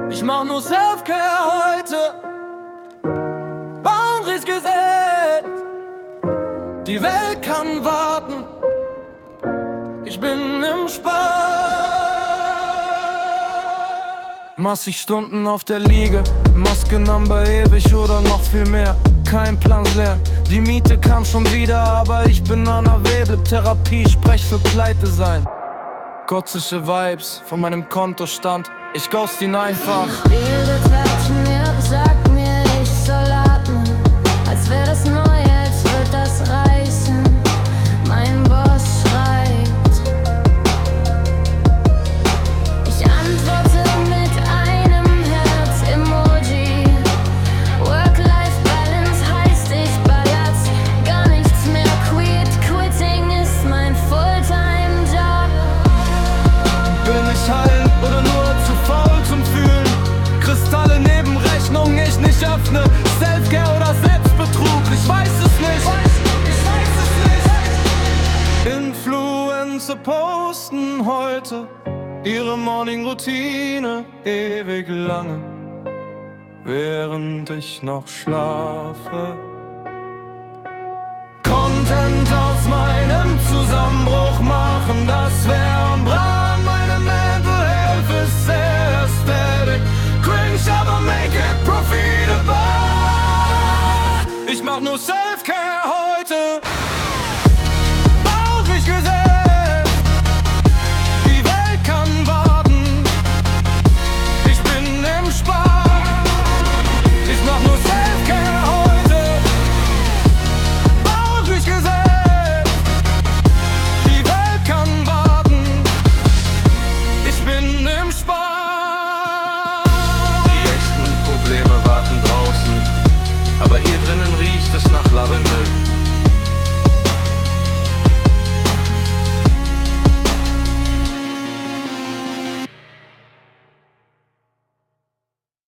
Ich mach nur Selfcare heute, Boundaries gesetzt. Die Welt kann warten, ich bin im Spaß. Massig Stunden auf der Liege, Maskenumber ewig oder noch viel mehr. Kein Plan leer, die Miete kam schon wieder, aber ich bin an der Webel-Therapie, sprech für Pleite sein. Gottische Vibes von meinem Kontostand, ich ghost ihn einfach. Jede Quatschen mir sagt mir, ich soll atmen, als wär das neu, als würd das reißen. Mein Boss schreibt, ich antworte mit einem Herz-Emoji. Work-Life-Balance heißt, ich baller's gar nichts mehr. Quitting ist mein Fulltime-Job. Bin ich heil oder nur zu faul zum Fühlen? Kristalle neben Rechnung, ich nicht öffne. Selfcare oder Selbstbetrug, ich weiß es nicht. Influencer posten heute ihre Morning-Routine ewig lange, während ich noch schlafe. Content aus meinem Zusammenbruch machen, das wär am Brand. Meine Mental Health ist sehr aesthetic, cringe, aber make it profitable. Ich mach nur Selfie